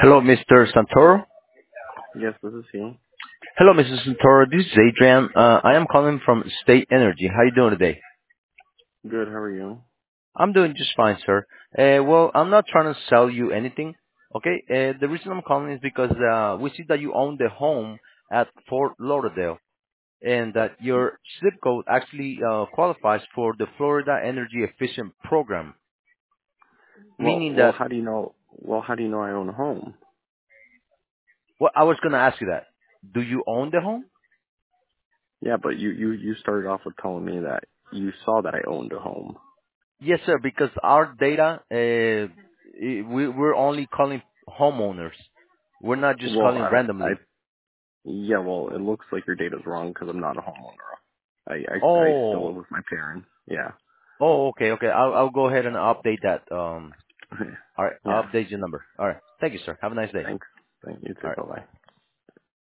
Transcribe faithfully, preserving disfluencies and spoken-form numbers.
Hello, mister Santoro. Yes, this is he. Hello, mister Santoro. This is Adrian. Uh, I am calling from State Energy. How you doing today? Good, how are you? I'm doing just fine, sir. Uh, well, I'm not trying to sell you anything. Okay. Uh, the reason I'm calling is because uh, we see that you own the home at Fort Lauderdale, and that your zip code actually uh, qualifies for the Florida Energy Efficient Program, Well, meaning well, that. how do you know? Well, how do you know I own a home? Well, I was going to ask you that. Do you own the home? Yeah, but you you you started off with telling me that you saw that I owned a home. Yes, sir, because our data, uh, i- we, we're only calling homeowners. We're not just Well, calling I don't. I randomly. yeah. Well, it looks like your data's wrong because I'm not a homeowner. I I I still Oh, live with my parents. Yeah. oh, okay, okay. I'll, I'll go ahead and update that. Um, all right, I'll yeah. update your number. All right. Thank you, sir. Have a nice day. Thanks. Thank you too. All right. Bye bye.